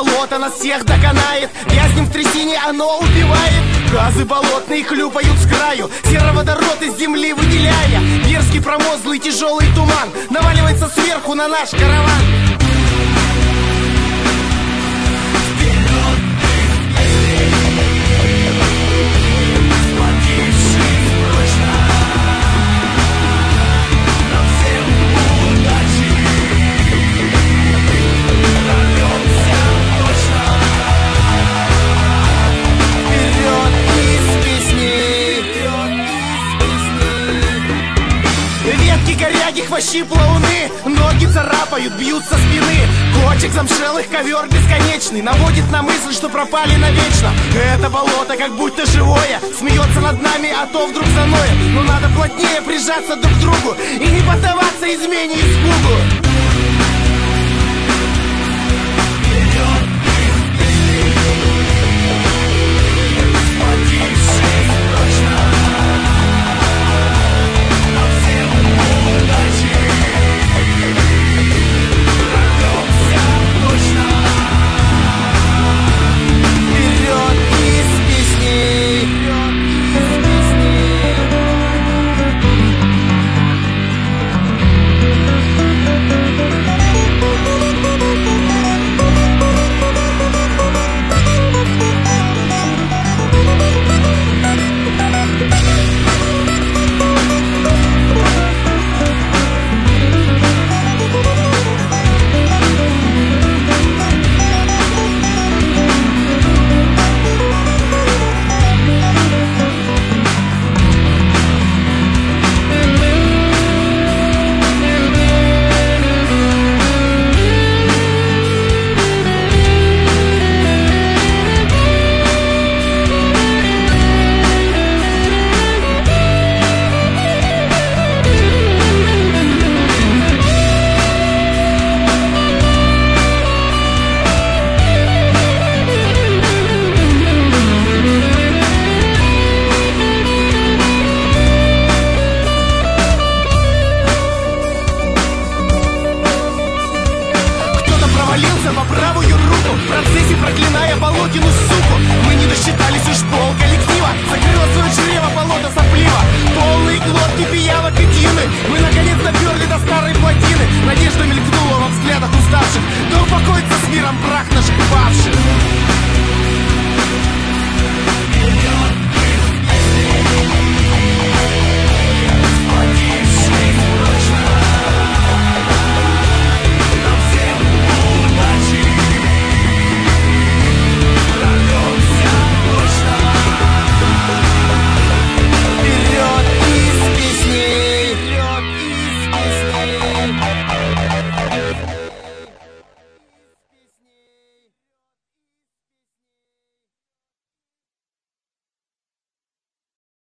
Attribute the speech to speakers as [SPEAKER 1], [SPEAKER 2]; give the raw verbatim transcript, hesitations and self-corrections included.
[SPEAKER 1] болото нас всех доконает. Вязнем в трясине, оно убивает. Газы болотные хлюпают с краю, сероводород из земли выделяя. Мерзкий промозглый тяжелый туман наваливается сверху на наш караван. Хвощи плауны, ноги царапают, бьют со спины. Кочек замшелых, ковер бесконечный наводит на мысль, что пропали навечно. Это болото как будто живое, смеется над нами, а то вдруг заноет. Но надо плотнее прижаться друг к другу и не поддаваться измене и испугу.